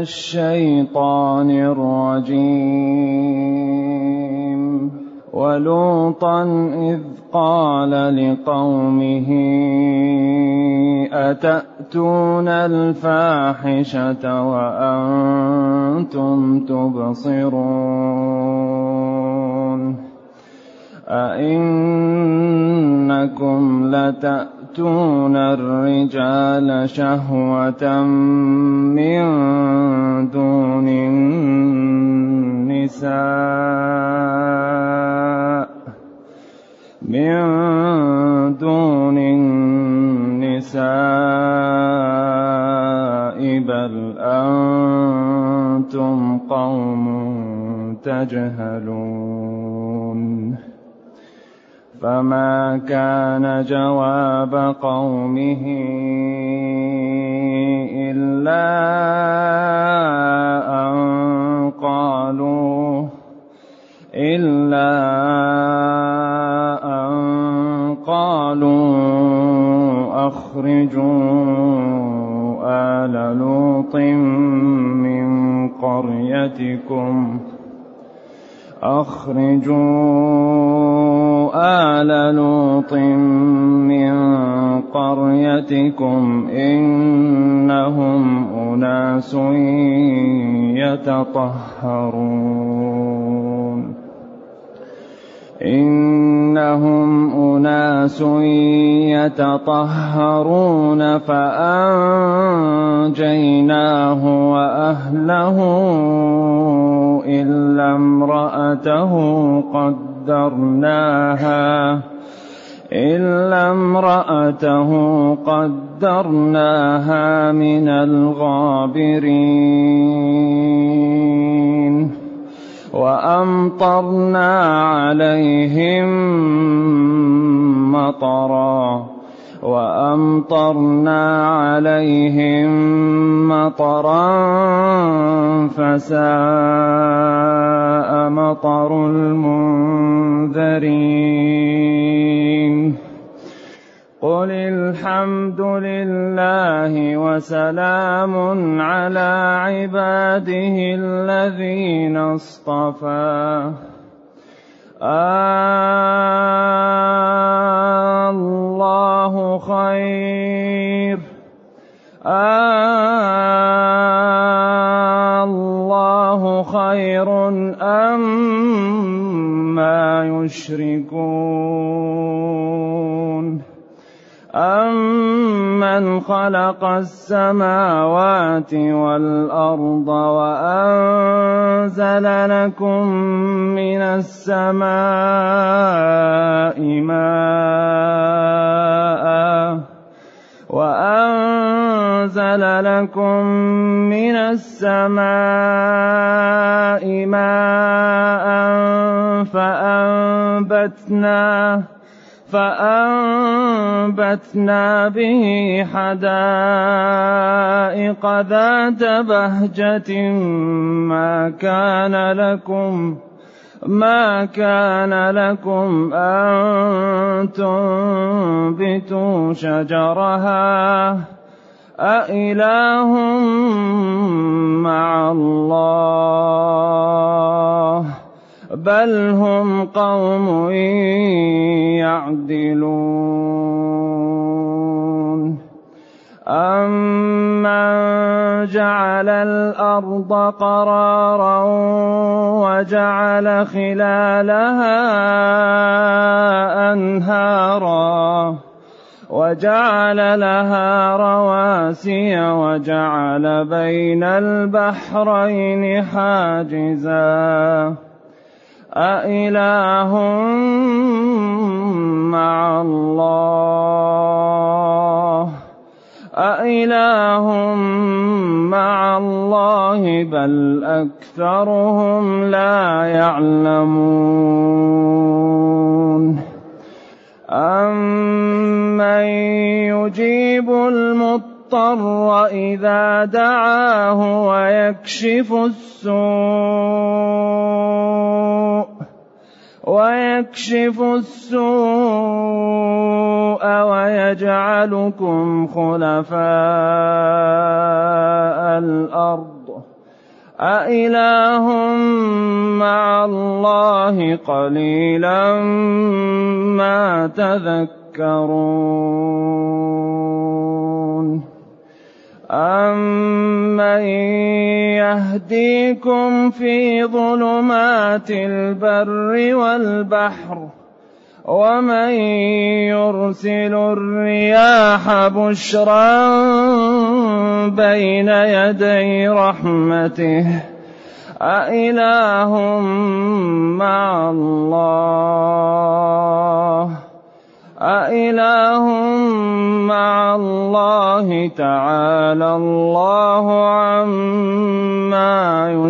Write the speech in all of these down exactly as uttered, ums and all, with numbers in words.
الشيطان الرجيم. ولوطا إذ قال لقومه أتأتون الفاحشة وأنتم تبصرون أئنكم لتأتون الرجال شهوة من دون النساء من دون النساء بل أنتم قوم تجهلون. فما كان جواب قومه إلا أن قالوا إلا أن قالوا أخرجوا آل لوط من قريتكم أخرجوا آل لوط من قريتكم إنهم أناس يتطهرون إنهم أناس يتطهرون فأنجيناه وأهله إلا امرأته قدرناها إلا امرأته قدرناها من الغابرين. وأمطرنا عليهم مطرا وأمطرنا عليهم مطرا فساء مطر المنذرين. قل الحمد لله وسلام على عباده الذين اصطفى. الله خير الله خير أما يشركون. أمن خلق السماوات والأرض وأنزل لكم من السماء ماء وأنزل لكم من السماء ماء فأنبتنا فأنبتنا به حدائق ذات بهجة ما كان لكم ما كان لكم أن تنبتوا شجرها أإله مع الله بل هم قوم يعدلون. أمن جعل الأرض قرارا وجعل خلالها أنهارا وجعل لها رواسي وجعل بين البحرين حاجزا أإله مع الله أإله مع الله بل أكثرهم لا يعلمون. أمن يجيب المضطر إذا دعاه ويكشف السوء ويكشف السوء ويجعلكم خلفاء الأرض أإله مع الله قليلا ما تذكرون أمن يهديكم في ظلمات البر والبحر ومن يرسل الرياح بشرا بين يدي رحمته أإله مع الله أإله مع الله تعالى الله عما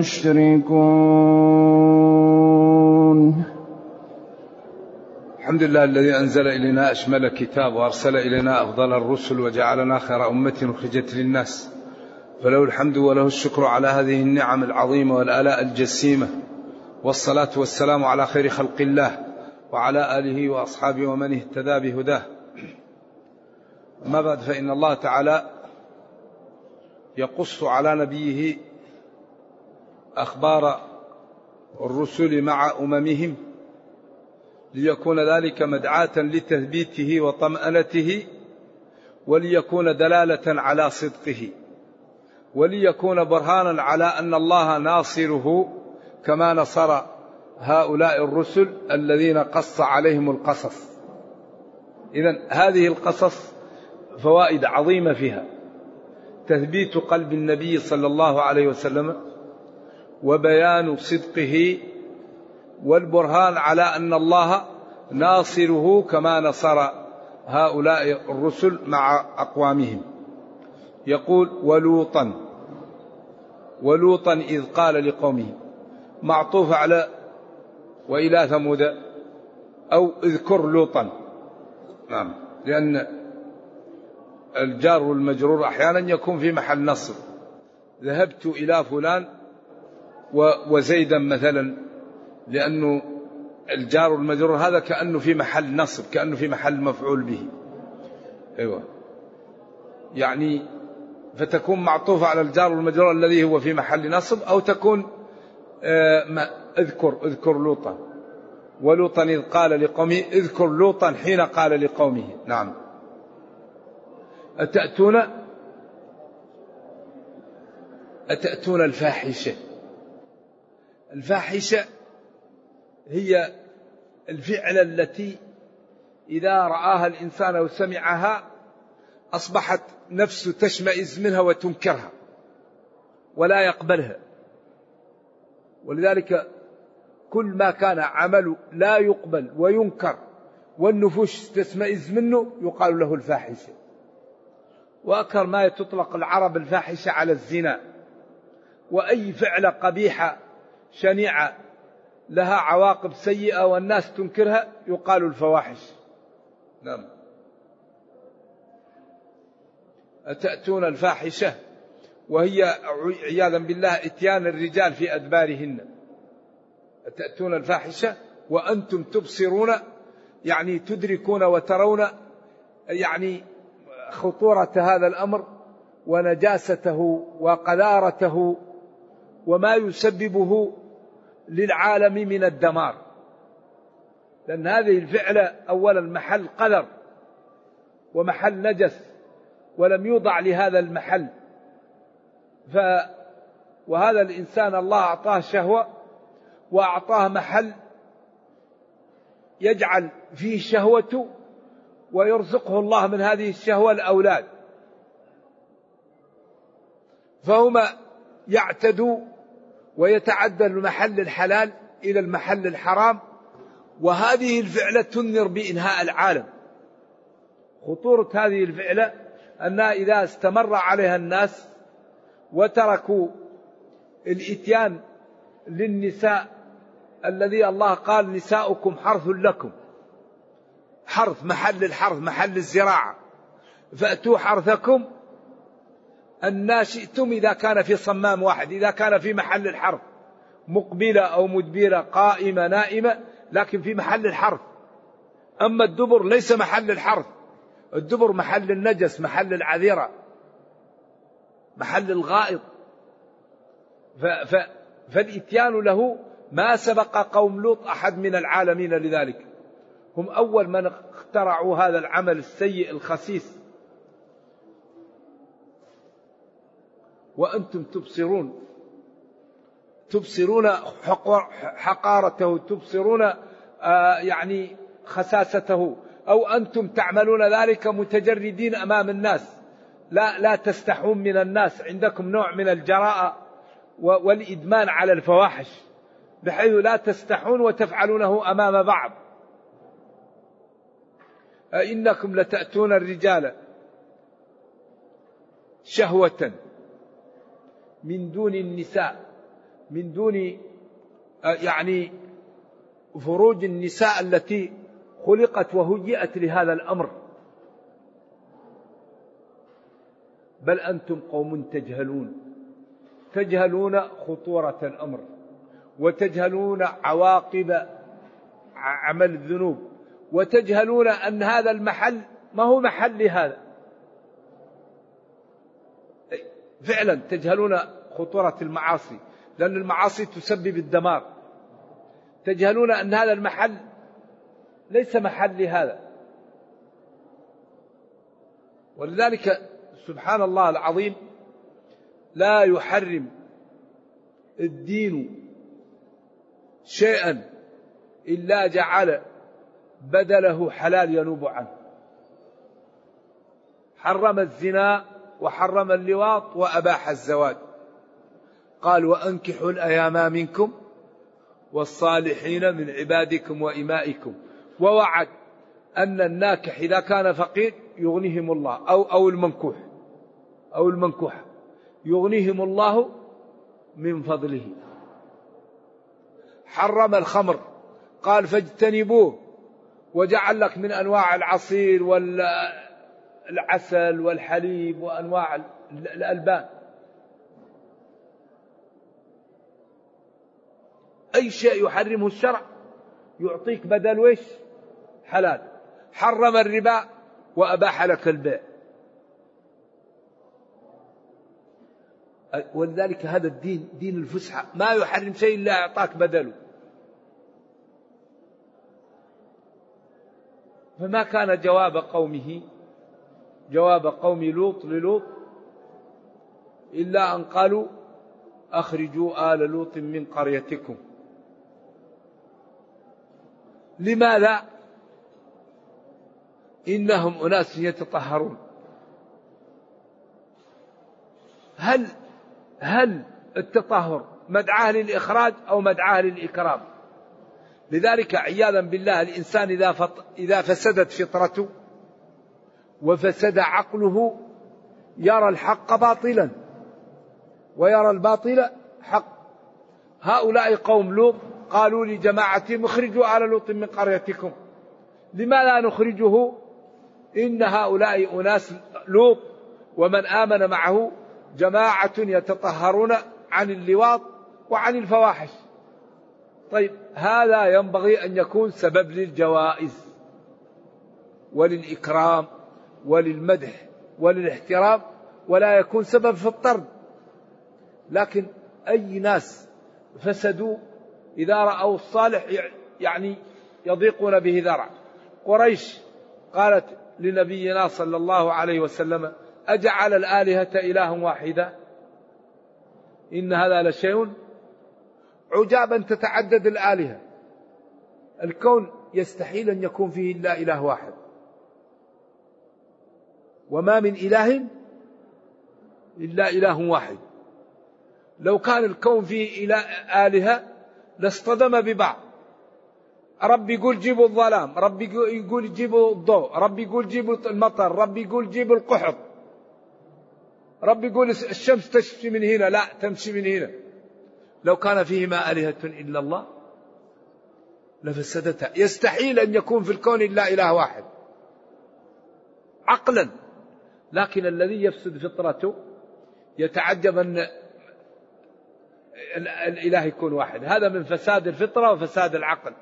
يشركون. الحمد لله الذي أنزل إلينا أشمل كتاب وأرسل إلينا أفضل الرسل وجعلنا خير أمة أخرجت للناس، فله الحمد وله الشكر على هذه النعم العظيمة والآلاء الجسيمة، والصلاة والسلام على خير خلق الله وعلى آله وأصحابه ومن اهتدى بهداه. أما بعد، فإن الله تعالى يقص على نبيه أخبار الرسل مع أممهم ليكون ذلك مدعاة لتثبيته وطمأنته، وليكون دلالة على صدقه، وليكون برهانا على أن الله ناصره كما نصر هؤلاء الرسل الذين قص عليهم القصص. إذن هذه القصص فوائد عظيمة فيها: تثبيت قلب النبي صلى الله عليه وسلم، وبيان صدقه، والبرهان على أن الله ناصره كما نصر هؤلاء الرسل مع أقوامهم. يقول: ولوطا ولوطا إذ قال لقومه، معطوف على وإلى ثمود، أو اذكر لوطا. نعم، لأن الجار والمجرور أحيانا يكون في محل نصب. ذهبت إلى فلان وزيدا مثلا، لأنه الجار والمجرور هذا كأنه في محل نصب، كأنه في محل مفعول به. أيوة، يعني فتكون معطوفة على الجار والمجرور الذي هو في محل نصب، أو تكون آه اذكر اذكر لوطا. ولوطا إذ قال لقومه، اذكر لوطا حين قال لقومه. نعم. أتأتون أتأتون الفاحشة. الفاحشة هي الفعلة التي إذا رآها الإنسان أو سمعها أصبحت نفسه تشمئز منها وتنكرها ولا يقبلها. ولذلك كل ما كان عمل لا يقبل وينكر والنفوس تشمئز منه يقال له الفاحشة. وأكثر ما تطلق العرب الفاحشة على الزنا، وأي فعلة قبيحة شنيعة لها عواقب سيئة والناس تنكرها يقال الفواحش. نعم. أتأتون الفاحشة، وهي عياذا بالله اتيان الرجال في أدبارهن. أتأتون الفاحشة وأنتم تبصرون، يعني تدركون وترون يعني خطورة هذا الأمر ونجاسته وقذارته وما يسببه للعالم من الدمار. لأن هذه الفعلة أولا محل قذر ومحل نجس، ولم يوضع لهذا المحل. ف وهذا الإنسان الله أعطاه شهوة وأعطاه محل يجعل فيه شهوته، ويرزقه الله من هذه الشهوة الأولاد، فهما يعتدوا ويتعدى المحل الحلال إلى المحل الحرام. وهذه الفعلة تنذر بإنهاء العالم. خطورة هذه الفعلة أنها إذا استمر عليها الناس وتركوا الإتيان للنساء الذي الله قال نساؤكم حرث لكم، حرث محل الحرث محل الزراعة، فأتوا حرثكم أن شئتم إذا كان في صمام واحد، إذا كان في محل الحرث مقبلة أو مدبرة قائمة نائمة، لكن في محل الحرث. أما الدبر ليس محل الحرث، الدبر محل النجس، محل العذرة، محل الغائط. فالإتيان له ما سبق قوم لوط أحد من العالمين لذلك، هم أول من اخترعوا هذا العمل السيء الخسيس. وأنتم تبصرون تبصرون حقارته، تبصرون آه يعني خساسته، أو أنتم تعملون ذلك متجردين أمام الناس، لا لا تستحون من الناس، عندكم نوع من الجراءة والإدمان على الفواحش بحيث لا تستحون وتفعلونه أمام بعض. إنكم لتأتون الرجال شهوة من دون النساء، من دون يعني فروج النساء التي خلقت وهيئت لهذا الأمر، بل أنتم قوم تجهلون، تجهلون خطورة الأمر وتجهلون عواقب عمل الذنوب، وتجهلون أن هذا المحل ما هو محل لهذا. فعلا تجهلون خطورة المعاصي، لأن المعاصي تسبب الدمار. تجهلون أن هذا المحل ليس محل لهذا. ولذلك سبحان الله العظيم لا يحرم الدين شيئا إلا جعل بدله حلال ينوب عنه. حرم الزنا وحرم اللواط وأباح الزواج، قال وأنكحوا الأيام منكم والصالحين من عبادكم وإمائكم، ووعد أن الناكح إذا كان فقير يغنيهم الله، أو أو المنكوح أو المنكوحة يغنيهم الله من فضله. حرم الخمر، قال فاجتنبوه، وجعل لك من أنواع العصير والعسل والحليب وأنواع الألبان. أي شيء يحرمه الشرع يعطيك بدل ويش حلال. حرم الربا وأباح لك البيع. ولذلك هذا الدين دين الفسحة، ما يحرم شيء إلا أعطاك بدله. فما كان جواب قومه جواب قوم لوط للوط إلا أن قالوا أخرجوا آل لوط من قريتكم. لماذا؟ إنهم أناس يتطهرون. هل هل التطهر مدعاه للإخراج أو مدعاه للإكرام؟ لذلك عياذا بالله الإنسان إذا فط... إذا فسدت فطرته وفسد عقله يرى الحق باطلا ويرى الباطل حق. هؤلاء قوم لوط قالوا لجماعتهم اخرجوا آل لوط من قريتكم. لماذا نخرجه؟ إن هؤلاء أناس لوط ومن آمن معه جماعة يتطهرون عن اللواط وعن الفواحش. طيب هذا ينبغي أن يكون سبب للجوائز وللإكرام وللمدح وللاحترام، ولا يكون سبب في الطرد. لكن أي ناس فسدوا إذا رأوا الصالح يعني يضيقون به ذرع. قريش قالت لنبينا صلى الله عليه وسلم أجعل الآلهة إله واحدا إن هذا لشيء عجابا تتعدد الآلهة. الكون يستحيل أن يكون فيه إلا إله واحد، وما من إله إلا إله واحد. لو كان الكون فيه آلهة لاصطدم ببعض. رب يقول جيبوا الظلام، رب يقول جيبوا الضوء، رب يقول جيبوا المطر، رب يقول جيبوا القحط، رب يقول الشمس تمشي من هنا، لا تمشي من هنا. لو كان فيهما آلهة إلا الله لفسدتا. يستحيل أن يكون في الكون إلا إله واحد عقلا. لكن الذي يفسد فطرته يتعجب أن الإله يكون واحد. هذا من فساد الفطرة وفساد العقل.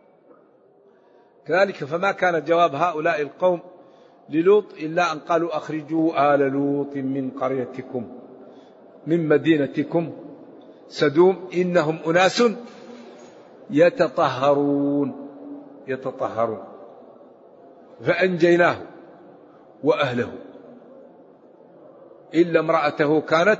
كذلك فما كان جواب هؤلاء القوم للوط إلا أن قالوا أخرجوا آل لوط من قريتكم من مدينتكم سدوم إنهم أناس يتطهرون يتطهرون فأنجيناه وأهله إلا امرأته كانت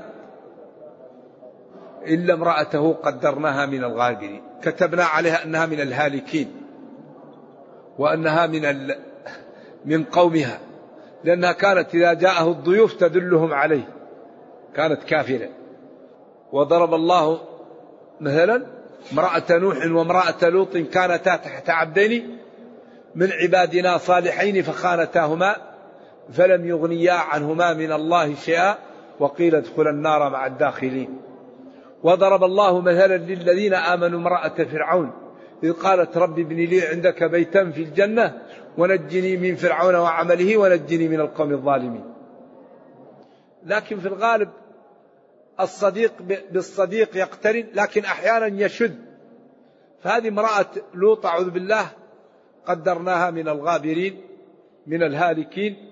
إلا امرأته قدرناها من الغابرين كتبنا عليها أنها من الهالكين وأنها من ال... من قومها لأنها كانت إذا جاءه الضيوف تدلهم عليه كانت كافرة. وضرب الله مثلا امرأة نوح وامرأة لوط كانتا تحت عبدين من عبادنا صالحين فخانتاهما فلم يغنيا عنهما من الله شيئا وقيل ادخلا النار مع الداخلين. وضرب الله مثلا للذين آمنوا امرأة فرعون إذ قالت رب ابن لي عندك بيتا في الجنة ونجني من فرعون وعمله ونجني من القوم الظالمين. لكن في الغالب الصديق بالصديق يقترن لكن أحيانا يشد. فهذه امرأة لوط أعوذ بالله قدرناها من الغابرين من الهالكين.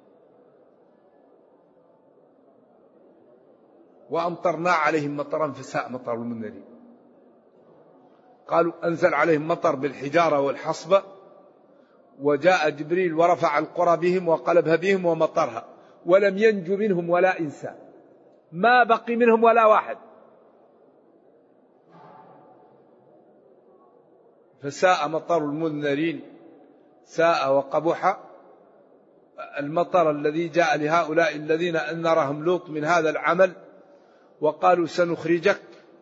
وأمطرنا عليهم مطرا فساء مطر المنذرين. قالوا أنزل عليهم مطر بالحجارة والحصبة وجاء جبريل ورفع القرى بهم وقلبها بهم ومطرها ولم ينجو منهم ولا إنسان ما بقي منهم ولا واحد. فساء مطر المنذرين ساء وقبح المطر الذي جاء لهؤلاء الذين أنذرهم لوط من هذا العمل وقالوا سنخرجك.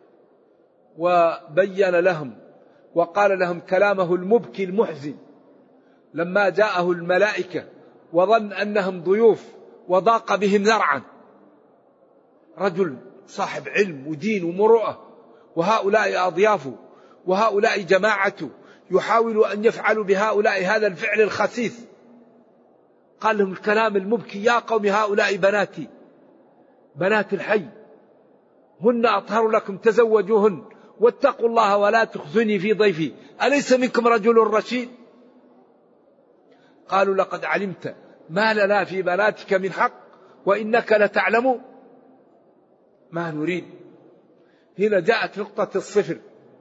وبين لهم وقال لهم كلامه المبكي المحزن لما جاءه الملائكة وظن أنهم ضيوف وضاق بهم ذرعا. رجل صاحب علم ودين ومروءة وهؤلاء أضيافه وهؤلاء جماعته يحاول أن يفعلوا بهؤلاء هذا الفعل الخسيس. قال لهم الكلام المبكي يا قوم هؤلاء بناتي بنات الحي هن أطهر لكم تزوجوهن واتقوا الله ولا تخزني في ضيفي أليس منكم رجل رشيد. قالوا لقد علمت ما لنا في بناتك من حق وإنك لتعلم ما نريد. هنا جاءت نقطة الصفر.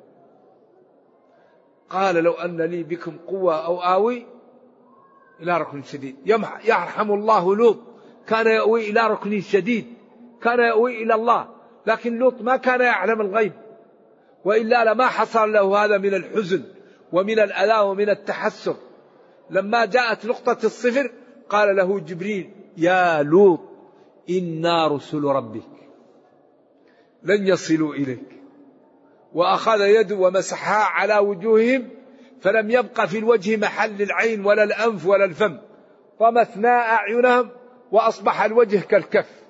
قال لو أن لي بكم قوة أو آوي إلى ركن شديد. يرحم الله لوط كان يأوي إلى ركن شديد كان يأوي إلى الله لكن لوط ما كان يعلم الغيب وإلا لما حصل له هذا من الحزن ومن الأذى ومن التحسر. لما جاءت نقطة الصفر قال له جبريل يا لوط إنا رسل ربك لن يصلوا إليك. وأخذ يده ومسحها على وجوههم فلم يبق في الوجه محل العين ولا الأنف ولا الفم طمسنا أعينهم وأصبح الوجه كالكف.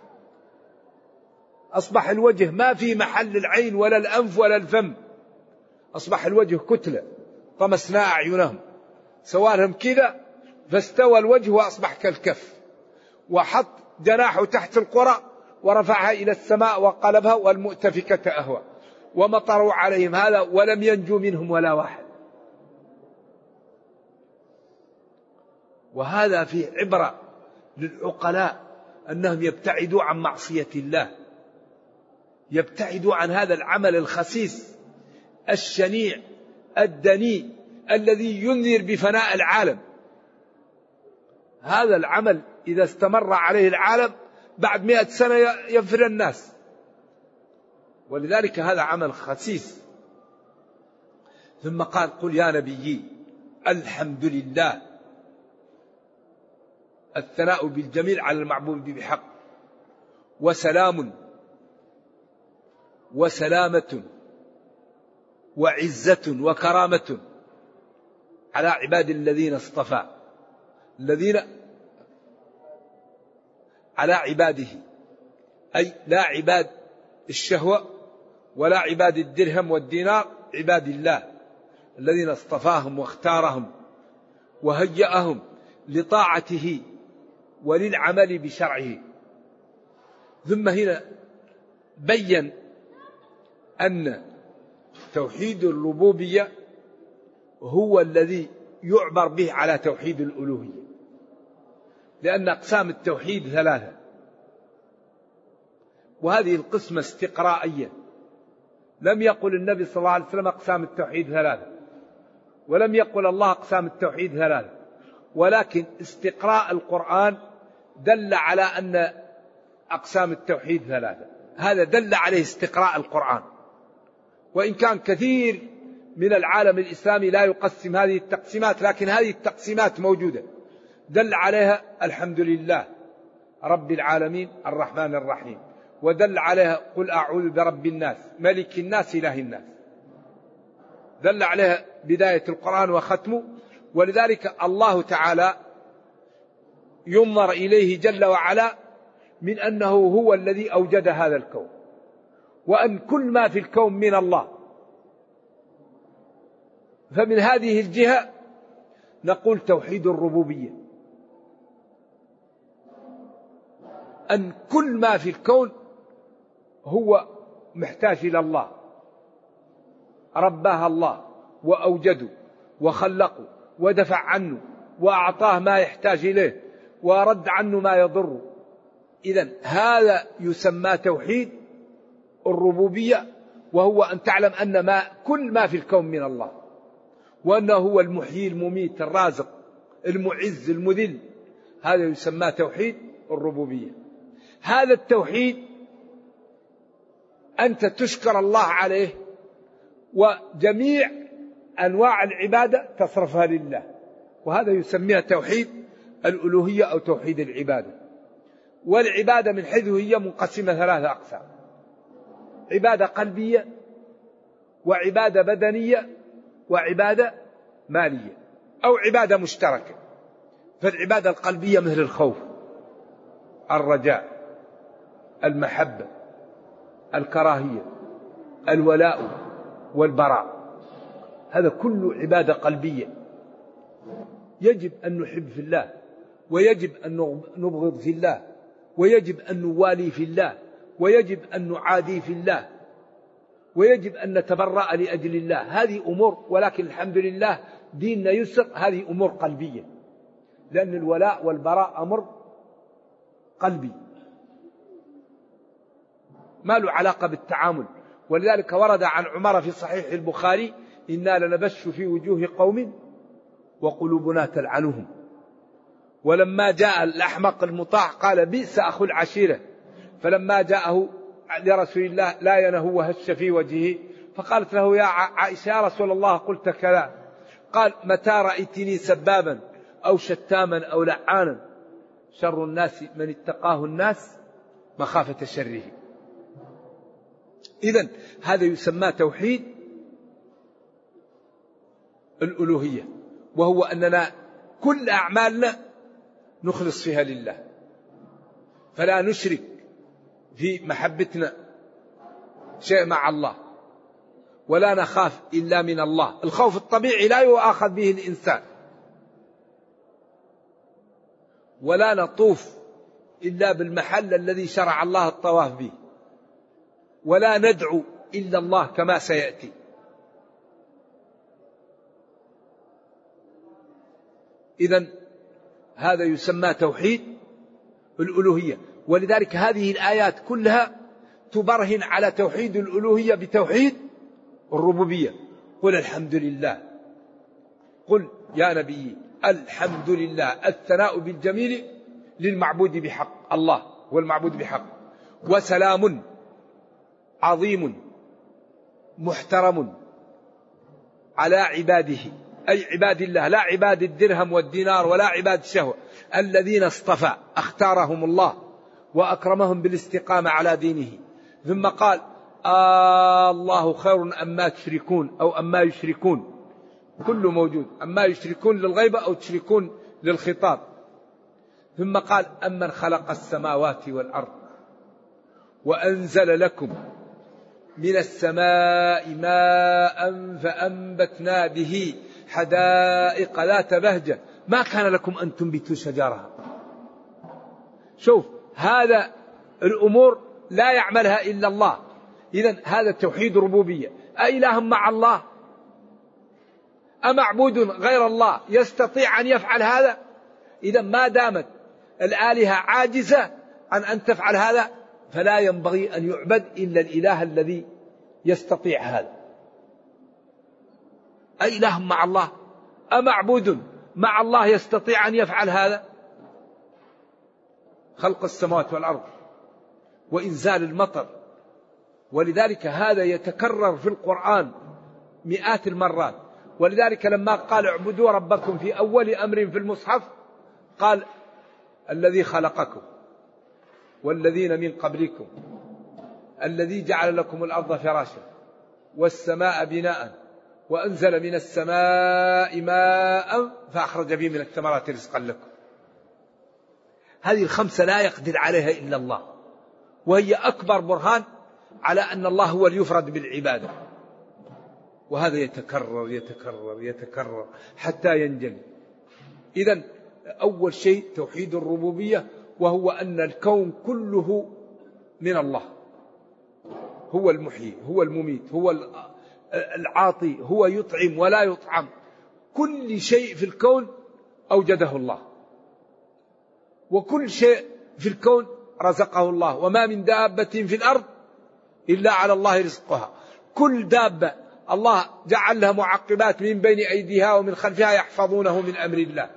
أصبح الوجه ما في محل العين ولا الأنف ولا الفم أصبح الوجه كتلة طمسنا أعينهم سوالهم كذا فاستوى الوجه وأصبح كالكف. وحط جناحه تحت القرى ورفعها إلى السماء وقلبها والمؤتفكة أهوى ومطروا عليهم هذا ولم ينجو منهم ولا واحد. وهذا فيه عبرة للعقلاء أنهم يبتعدوا عن معصية الله يبتعدوا عن هذا العمل الخسيس الشنيع الدنيء الذي ينذر بفناء العالم. هذا العمل إذا استمر عليه العالم بعد مئة سنة ينفر الناس. ولذلك هذا عمل خسيس. ثم قال قل يا نبي الحمد لله الثناء بالجميل على المعبود بحق وسلام وسلامة وعزة وكرامة على عباد الذين اصطفى الذين على عباده أي لا عباد الشهوة ولا عباد الدرهم والدينار عباد الله الذين اصطفاهم واختارهم وهيأهم لطاعته وللعمل بشرعه. ثم هنا بين أن توحيد الربوبية هو الذي يعبر به على توحيد الألوهية لأن أقسام التوحيد ثلاثة وهذه القسمة استقرائية لم يقل النبي صلى الله عليه وسلم أقسام التوحيد ثلاثة، ولم يقل الله أقسام التوحيد ثلاثة، ولكن استقراء القرآن دل على أن أقسام التوحيد ثلاثة. هذا دل عليه استقراء القرآن، وإن كان كثير من العالم الإسلامي لا يقسم هذه التقسيمات، لكن هذه التقسيمات موجودة دل عليها الحمد لله رب العالمين الرحمن الرحيم، ودل عليها قل أعوذ برب الناس ملك الناس إله الناس، دل عليها بداية القرآن وختمه. ولذلك الله تعالى ينظر إليه جل وعلا من أنه هو الذي أوجد هذا الكون، وأن كل ما في الكون من الله. فمن هذه الجهة نقول توحيد الربوبية، أن كل ما في الكون هو محتاج إلى الله، رباه الله وأوجده وخلقه ودفع عنه وأعطاه ما يحتاج إليه ورد عنه ما يضره. إذن هذا يسمى توحيد الربوبية، وهو أن تعلم أن ما كل ما في الكون من الله، وأنه هو المحيي المميت الرازق المعز المذل. هذا يسمى توحيد الربوبية. هذا التوحيد أنت تشكر الله عليه، وجميع أنواع العبادة تصرفها لله، وهذا يسميها توحيد الألوهية أو توحيد العبادة. والعبادة من حيث هي منقسمة ثلاثة أقسام: عبادة قلبية، وعبادة بدنية، وعبادة مالية أو عبادة مشتركة. فالعبادة القلبية مثل الخوف، الرجاء، المحبة، الكراهية، الولاء والبراء، هذا كله عبادة قلبية. يجب أن نحب في الله، ويجب أن نبغض في الله، ويجب أن نوالي في الله، ويجب أن نعادي في الله، ويجب أن نتبرأ لأجل الله. هذه أمور، ولكن الحمد لله ديننا يسر. هذه أمور قلبية، لأن الولاء والبراء أمر قلبي ما له علاقة بالتعامل. ولذلك ورد عن عمر في صحيح البخاري: إنا لنبش في وجوه قوم وقلوبنا تلعنهم. ولما جاء الأحمق المطاع قال: بئس أخو العشيرة. فلما جاءه لرسول الله لا ينهو وهش في وجهه، فقالت له: يا عائشة يا رسول الله قلت كذا. قال: متى رأيتني سبابا أو شتاما أو لعانا؟ شر الناس من اتقاه الناس مخافة شره. إذن هذا يسمى توحيد الألوهية، وهو أننا كل أعمالنا نخلص فيها لله، فلا نشرك في محبتنا شيء مع الله، ولا نخاف إلا من الله. الخوف الطبيعي لا يؤاخذ به الإنسان، ولا نطوف إلا بالمحل الذي شرع الله الطواف به، ولا ندعو إلا الله كما سيأتي. إذن هذا يسمى توحيد الألوهية. ولذلك هذه الآيات كلها تبرهن على توحيد الألوهية بتوحيد الربوبية. قل الحمد لله، قل يا نبي الحمد لله، الثناء بالجميل للمعبود بحق، الله هو المعبود بحق. وسلام عظيم محترم على عباده، أي عباد الله، لا عباد الدرهم والدينار ولا عباد الشهوة، الذين اصطفى اختارهم الله وأكرمهم بالاستقامة على دينه. ثم قال: آه الله خير أما تشركون أو أما يشركون، كله موجود، أما يشركون للغيبة أو تشركون للخطاب. ثم قال: أمن خلق السماوات والأرض وأنزل لكم من السماء ماء فأنبتنا به حدائق ذات بهجة ما كان لكم أن تنبتوا شجرها. شوف، هذا الأمور لا يعملها إلا الله. إذن هذا توحيد ربوبية. أإله مع الله؟ أمعبود غير الله يستطيع أن يفعل هذا؟ إذن ما دامت الآلهة عاجزة عن أن تفعل هذا، فلا ينبغي أن يعبد إلا الإله الذي يستطيع هذا؟ أإله مع الله؟ أمعبود مع الله يستطيع أن يفعل هذا؟ خلق السماوات والأرض وإنزال المطر. ولذلك هذا يتكرر في القرآن مئات المرات. ولذلك لما قال اعبدوا ربكم في أول أمر في المصحف قال الذي خلقكم والذين من قبلكم الذي جعل لكم الأرض فراشا والسماء بناء وأنزل من السماء ماء فأخرج به من الثمرات رزقا لكم. هذه الخمسة لا يقدر عليها إلا الله، وهي أكبر برهان على أن الله هو اليفرد بالعبادة. وهذا يتكرر يتكرر يتكرر حتى ينجلي. إذن أول شيء توحيد الربوبية، وهو أن الكون كله من الله، هو المحيي هو المميت هو العاطي، هو يطعم ولا يطعم. كل شيء في الكون أوجده الله، وكل شيء في الكون رزقه الله. وما من دابة في الأرض إلا على الله رزقها. كل دابة الله جعل لها معقبات من بين أيديها ومن خلفها يحفظونه من أمر الله.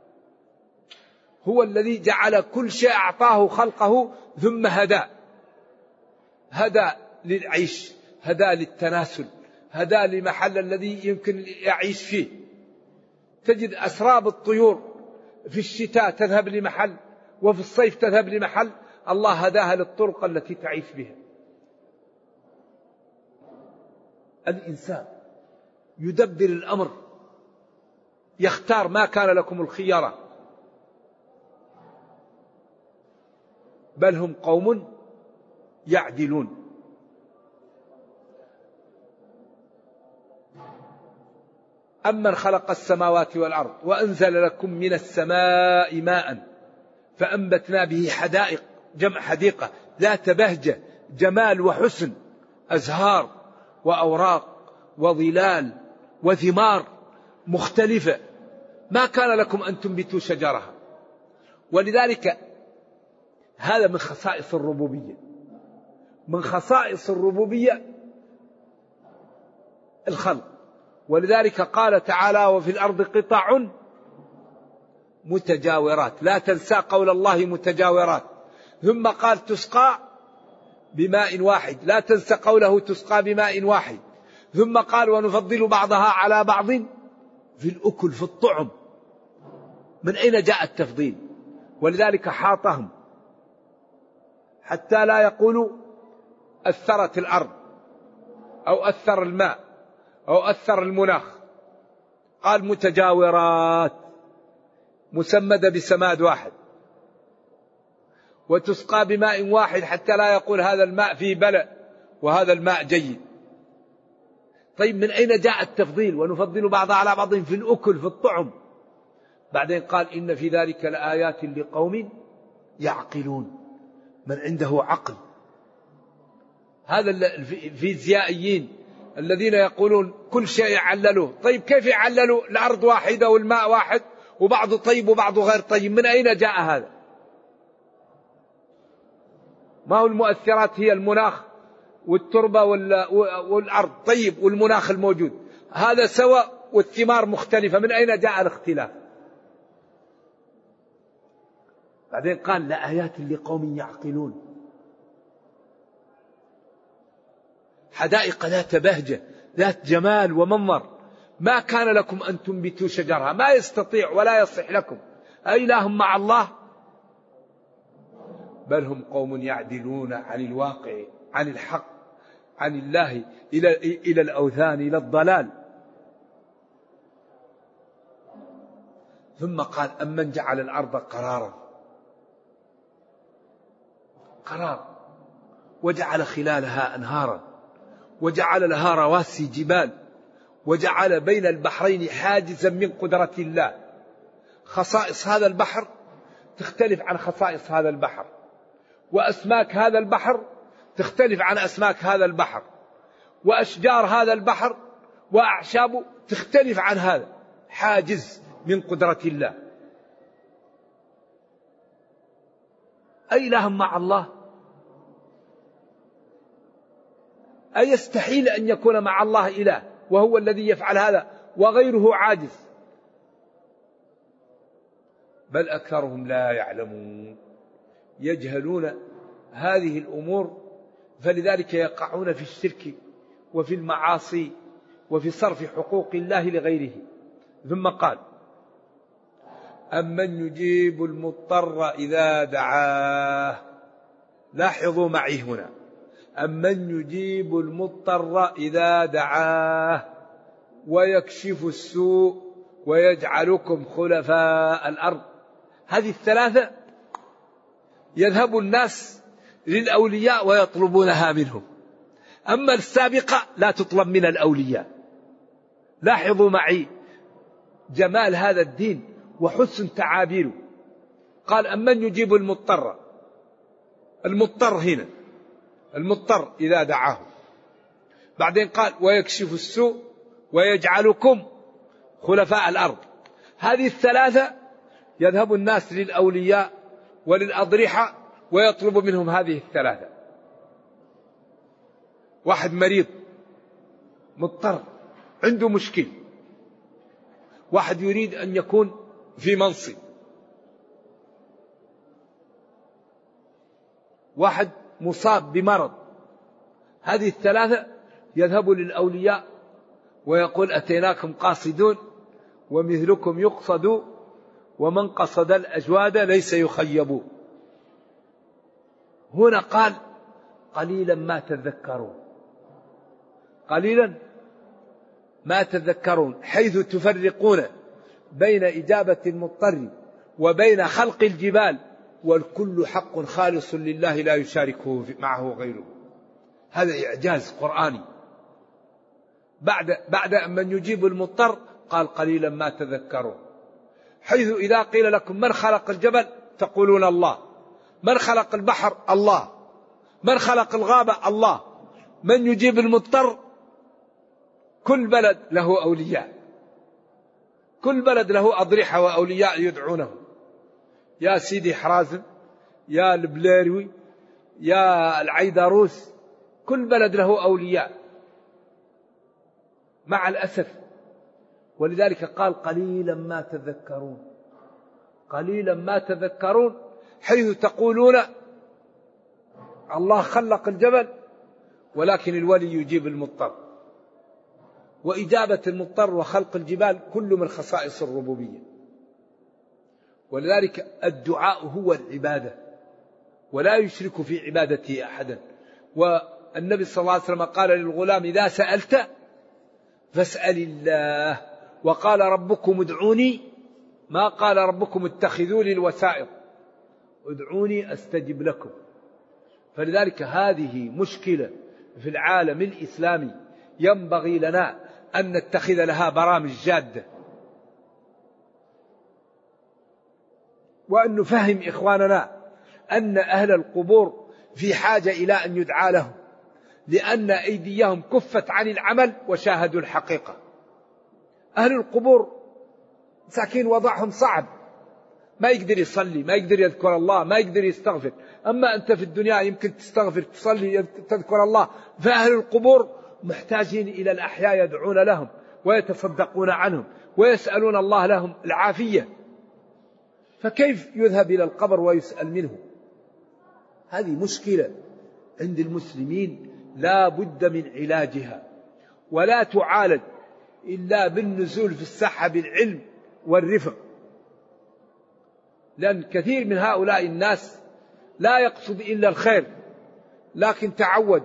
هو الذي جعل كل شيء أعطاه خلقه ثم هدى هدى للعيش، هدى للتناسل، هدى لمحل الذي يمكن يعيش فيه. تجد أسراب الطيور في الشتاء تذهب لمحل وفي الصيف تذهب لمحل، الله هداها للطرق التي تعيش بها. الإنسان يدبر الأمر، يختار، ما كان لكم الخيارة، بل هم قوم يعدلون. أمن خلق السماوات والأرض وأنزل لكم من السماء ماء فأنبتنا به حدائق، جمع حديقة ذات بهجة، جمال وحسن، أزهار وأوراق وظلال وثمار مختلفة، ما كان لكم أن تنبتوا شجرها. ولذلك هذا من خصائص الربوبية. من خصائص الربوبية الخلق. ولذلك قال تعالى وفي الأرض قطع متجاورات، لا تنسى قول الله متجاورات. ثم قال تسقى بماء واحد، لا تنسى قوله تسقى بماء واحد. ثم قال ونفضل بعضها على بعض في الأكل، في الطعم. من أين جاء التفضيل؟ ولذلك حاطهم حتى لا يقولوا أثرت الأرض أو أثر الماء أو أثر المناخ. قال متجاورات، مسمدة بسماد واحد، وتسقى بماء واحد حتى لا يقول هذا الماء فيه بلأ وهذا الماء جيد. طيب من أين جاء التفضيل؟ ونفضل بعضها على بعض في الأكل، في الطعم. بعدين قال إن في ذلك لآيات لقوم يعقلون، من عنده عقل. هذا الفيزيائيين الذين يقولون كل شيء يعللوه. طيب كيف يعللوا الأرض واحدة والماء واحد وبعضه طيب وبعضه غير طيب؟ من أين جاء هذا؟ ما هو المؤثرات هي المناخ والتربة والأرض طيب، والمناخ الموجود هذا سواء والثمار مختلفة. من أين جاء الاختلاف؟ بعدين قال لآيات لقوم يعقلون. حدائق ذات بهجة، ذات جمال ومنظر، ما كان لكم أن تنبتوا شجرها، ما يستطيع ولا يصح لكم. أإله مع الله؟ بل هم قوم يعدلون عن الواقع، عن الحق، عن الله إلى إلى الأوثان، إلى الضلال. ثم قال أمن جعل الأرض قرارا، قرار، وجعل خلالها أنهارا، وجعل لها رواسي جبال، وجعل بين البحرين حاجزا من قدرة الله. خصائص هذا البحر تختلف عن خصائص هذا البحر، وأسماك هذا البحر تختلف عن أسماك هذا البحر، وأشجار هذا البحر وأعشابه تختلف عن هذا. حاجز من قدرة الله. أإله مع الله؟ أيستحيل أن يكون مع الله إله وهو الذي يفعل هذا وغيره عاجز؟ بل أكثرهم لا يعلمون، يجهلون هذه الأمور، فلذلك يقعون في الشرك وفي المعاصي وفي صرف حقوق الله لغيره. ثم قال: أمن يجيب المضطر إذا دعاه. لاحظوا معي هنا: أمن يجيب المضطر إذا دعاه ويكشف السوء ويجعلكم خلفاء الأرض. هذه الثلاثة يذهب الناس للأولياء ويطلبونها منهم، أما السابقة لا تطلب من الأولياء. لاحظوا معي جمال هذا الدين وحسن تعابيره. قال: أمن يجيب المضطر. المضطر هنا المضطر إذا دعاه. بعدين قال: ويكشف السوء ويجعلكم خلفاء الأرض. هذه الثلاثة يذهب الناس للأولياء وللأضرحة ويطلب منهم هذه الثلاثة. واحد مريض مضطر عنده مشكل، واحد يريد أن يكون في منصب، واحد مصاب بمرض. هذه الثلاثة يذهب للأولياء ويقول: أتيناكم قاصدون ومثلكم يقصد ومن قصد الأجواد ليس يخيب. هنا قال: قليلا ما تذكرون. قليلا ما تذكرون، حيث تفرقون بين إجابة المضطر وبين خلق الجبال، والكل حق خالص لله لا يشاركه معه غيره. هذا إعجاز قرآني. بعد بعد من يجيب المضطر قال: قليلا ما تذكرون، حيث إذا قيل لكم من خلق الجبل تقولون الله، من خلق البحر الله، من خلق الغابة الله، من يجيب المضطر. كل بلد له أولياء، كل بلد له أضرحة وأولياء يدعونه. يا سيدي حرازم، يا البليروي، يا العيدروس، كل بلد له أولياء مع الأسف. ولذلك قال: قليلا ما تذكرون. قليلا ما تذكرون، حيث تقولون الله خلق الجبل ولكن الولي يجيب المضطر. وإجابة المضطر وخلق الجبال كل من خصائص الربوبية. ولذلك الدعاء هو العبادة ولا يشرك في عبادته أحدا. والنبي صلى الله عليه وسلم قال للغلام: إذا سألت فاسأل الله، وقال: ربكم ادعوني، ما قال ربكم اتخذوا لي الوسائط، ادعوني أستجب لكم. فلذلك هذه مشكلة في العالم الإسلامي ينبغي لنا أن نتخذ لها برامج جادة، وأن نفهم إخواننا أن أهل القبور في حاجة إلى أن يدعى لهم، لأن أيديهم كفت عن العمل وشاهدوا الحقيقة. أهل القبور مساكين وضعهم صعب، ما يقدر يصلي، ما يقدر يذكر الله، ما يقدر يستغفر. أما أنت في الدنيا يمكن تستغفر، تصلي، تذكر الله. فأهل القبور محتاجين إلى الأحياء يدعون لهم ويتصدقون عنهم ويسألون الله لهم العافية. فكيف يذهب إلى القبر ويسأل منه؟ هذه مشكلة عند المسلمين لا بد من علاجها، ولا تعالج إلا بالنزول في الساحة بالعلم والرفق. لأن كثير من هؤلاء الناس لا يقصد إلا الخير، لكن تعود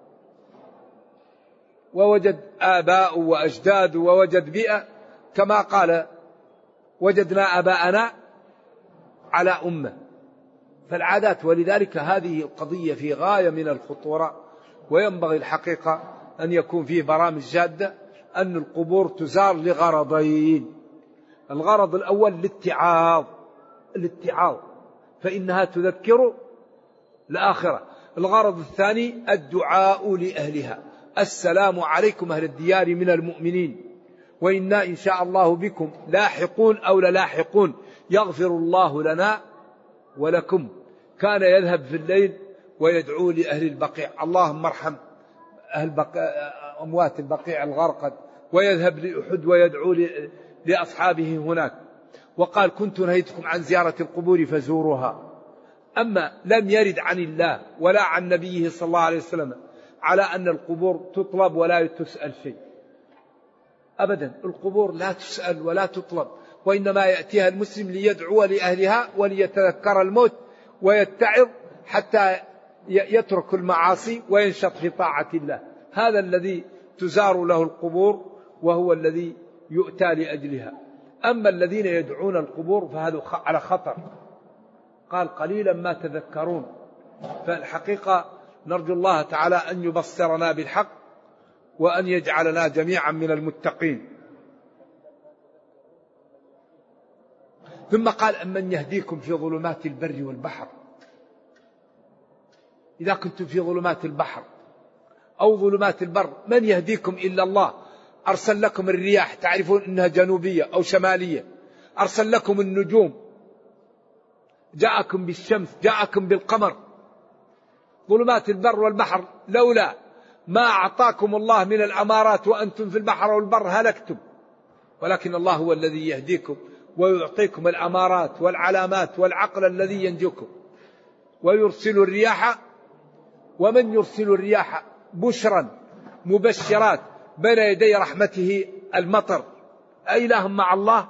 ووجد آباء وأجداد ووجد بيئة، كما قال: وجدنا آباءنا على أمة. فالعادات. ولذلك هذه القضية في غاية من الخطورة، وينبغي الحقيقة أن يكون فيه برامج جادة. أن القبور تزار لغرضين: الغرض الأول الاتعاظ، الاتعاظ فإنها تذكر الآخرة. الغرض الثاني الدعاء لأهلها: السلام عليكم أهل الديار من المؤمنين وإنا إن شاء الله بكم لاحقون أو للاحقون، يغفر الله لنا ولكم. كان يذهب في الليل ويدعو لأهل البقيع: اللهم ارحم أهل بقيع أموات البقيع الغرقد، ويذهب لأحد ويدعو لأصحابه هناك. وقال كنت نهيتكم عن زيارة القبور فزوروها. أما لم يرد عن الله ولا عن نبيه صلى الله عليه وسلم على أن القبور تطلب ولا تسأل شيء أبدا. القبور لا تسأل ولا تطلب، وإنما يأتيها المسلم ليدعو لأهلها وليتذكر الموت ويتعظ حتى يترك المعاصي وينشط في طاعة الله. هذا الذي تزار له القبور وهو الذي يؤتى لأجلها. أما الذين يدعون القبور فهذا على خطر. قال قليلا ما تذكرون. فالحقيقة نرجو الله تعالى أن يبصرنا بالحق وأن يجعلنا جميعا من المتقين. ثم قال أمن يهديكم في ظلمات البر والبحر. إذا كنتم في ظلمات البحر أو ظلمات البر من يهديكم إلا الله. أرسل لكم الرياح تعرفون أنها جنوبية أو شمالية، أرسل لكم النجوم، جاءكم بالشمس، جاءكم بالقمر. ظلمات البر والبحر لولا ما أعطاكم الله من الأمارات وأنتم في البحر والبر هلكتم، ولكن الله هو الذي يهديكم ويعطيكم الأمارات والعلامات والعقل الذي ينجوكم. ويرسل الرياح، ومن يرسل الرياح بشرا مبشرات بين يدي رحمته المطر. أإله مع الله؟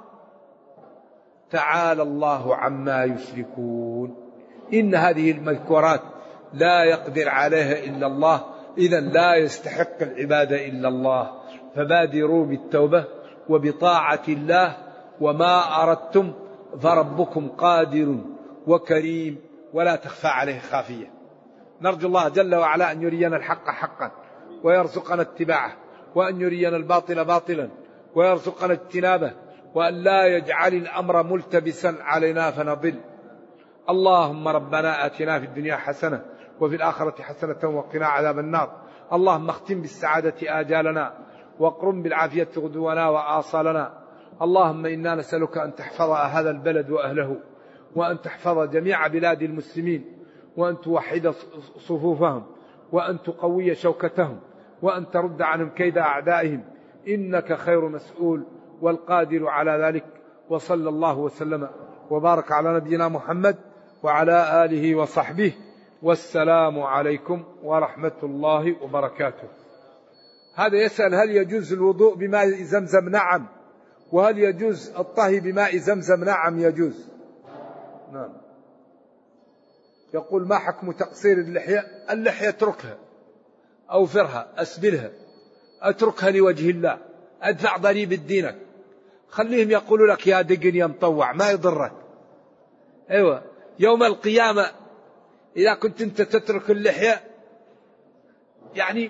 تعالى الله عما يشركون. إن هذه المذكورات لا يقدر عليها إلا الله، إذن لا يستحق العبادة إلا الله. فبادروا بالتوبة وبطاعة الله، وما أردتم فربكم قادر وكريم ولا تخفى عليه خافية. نرجو الله جل وعلا أن يرينا الحق حقا ويرزقنا اتباعه، وأن يرينا الباطل باطلا ويرزقنا اجتنابه، وأن لا يجعل الأمر ملتبسا علينا فنضل. اللهم ربنا آتنا في الدنيا حسنة وفي الآخرة حسنة وقنا عذاب النار. اللهم اختم بالسعادة آجالنا واقرم بالعافية غدونا وآصالنا. اللهم إنا نسألك أن تحفظ هذا البلد وأهله، وأن تحفظ جميع بلاد المسلمين، وأن توحد صفوفهم، وأن تقوي شوكتهم، وأن ترد عنهم كيد أعدائهم، إنك خير مسؤول والقادر على ذلك. وصلى الله وسلم وبارك على نبينا محمد وعلى آله وصحبه، والسلام عليكم ورحمة الله وبركاته. هذا يسأل هل يجوز الوضوء بماء زمزم؟ نعم. وهل يجوز الطهي بماء زمزم؟ نعم يجوز. نعم. يقول ما حكم تقصير اللحية؟ اللحية اتركها، أوفرها، أسبلها، اتركها لوجه الله، أدفع ضريبة دينك. خليهم يقولوا لك يا دقن يا مطوع، ما يضرك. أيوة، يوم القيامة إذا كنت أنت تترك اللحية يعني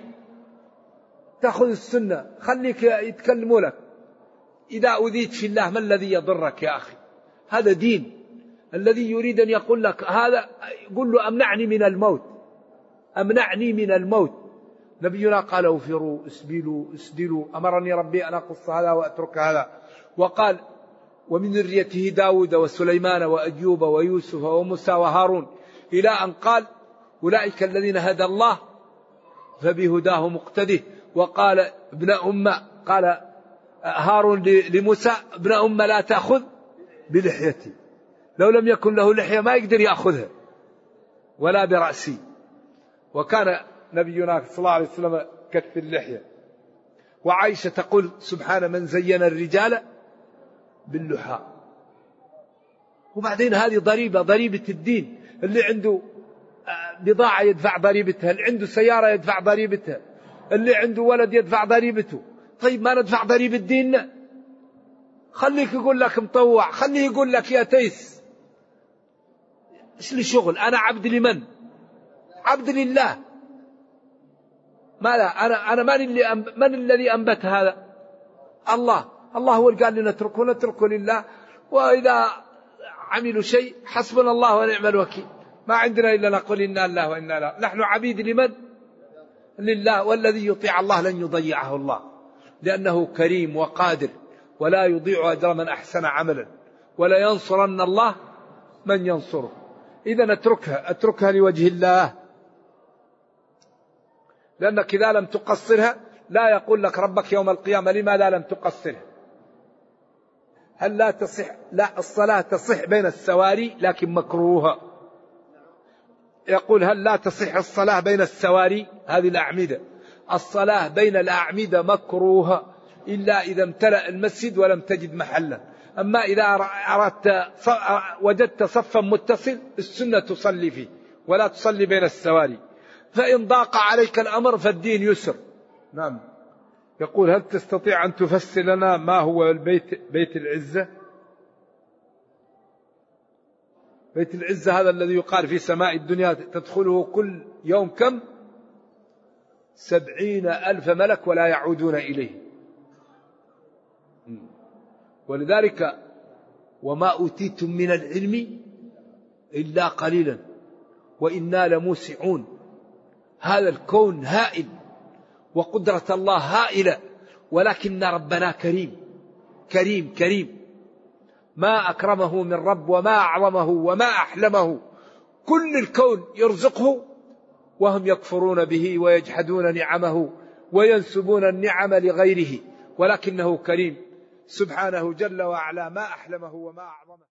تأخذ السنة، خليك يتكلموا لك. إذا أذيت في الله ما الذي يضرك يا أخي؟ هذا دين. الذي يريد أن يقول لك هذا يقول له أمنعني من الموت، أمنعني من الموت. نبينا قال اوفروا اسبلوا اسدلوا، أمرني ربي أن أقص هذا وأترك هذا. وقال ومن ذريته داود وسليمان وأيوب ويوسف وموسى وهارون، إلى أن قال أولئك الذين هدى الله فبهداه مقتده. وقال ابن أم، قال هارون لموسى ابن أم لا تأخذ بلحيتي. لو لم يكن له لحية ما يقدر يأخذها ولا برأسي. وكان نبينا صلى الله عليه وسلم كث اللحية. وعائشة تقول سبحان من زين الرجال باللحى. وبعدين هذه ضريبة، ضريبة الدين. اللي عنده بضاعة يدفع ضريبتها، اللي عنده سيارة يدفع ضريبتها، اللي عنده ولد يدفع ضريبته. طيب ما ندفع ضريبة ديننا؟ خليك يقول لك مطوع، خليه يقول لك يا تيس. ايش لي شغل؟ أنا عبد لمن؟ عبد لله. ماذا أنا أنا من اللي أنب... من الذي أنبت هذا؟ الله. الله هو اللي قال لنا نتركه نتركه لله. وإذا عملوا شيء حسبنا الله ونعم الوكيل. ما عندنا إلا نقول إنا الله وإنا لا. نحن عبيد لمن؟ لله. والذي يطيع الله لن يضيعه الله، لأنه كريم وقادر ولا يضيع أجر من أحسن عملا، ولا ينصرن الله من ينصره. إذا اتركها اتركها لوجه الله. لأنك إذا لم تقصرها لا يقول لك ربك يوم القيامة لماذا لم تقصرها. هل لا تصح؟ لا، الصلاة تصح بين السواري لكن مكروهة. يقول هل لا تصح الصلاة بين السواري هذه الأعمدة؟ الصلاة بين الأعمدة مكروهة إلا إذا امتلأ المسجد ولم تجد محلا. أما إذا أردت وجدت صفا متصل السنة تصلي فيه ولا تصلي بين السواري. فإن ضاق عليك الأمر فالدين يسر. نعم. يقول هل تستطيع أن تفسر لنا ما هو البيت بيت العزة؟ بيت العزة هذا الذي يقال في سماء الدنيا تدخله كل يوم كم؟ سبعين ألف ملك ولا يعودون إليه. ولذلك وما أوتيتم من العلم إلا قليلا وإنا لموسعون. هذا الكون هائل وقدرة الله هائلة، ولكن ربنا كريم كريم كريم، ما أكرمه من رب وما أعظمه وما أحلمه. كل الكون يرزقه وهم يكفرون به ويجحدون نعمه وينسبون النعم لغيره، ولكنه كريم سبحانه جل وعلا، ما أحلمه وما أعظمه.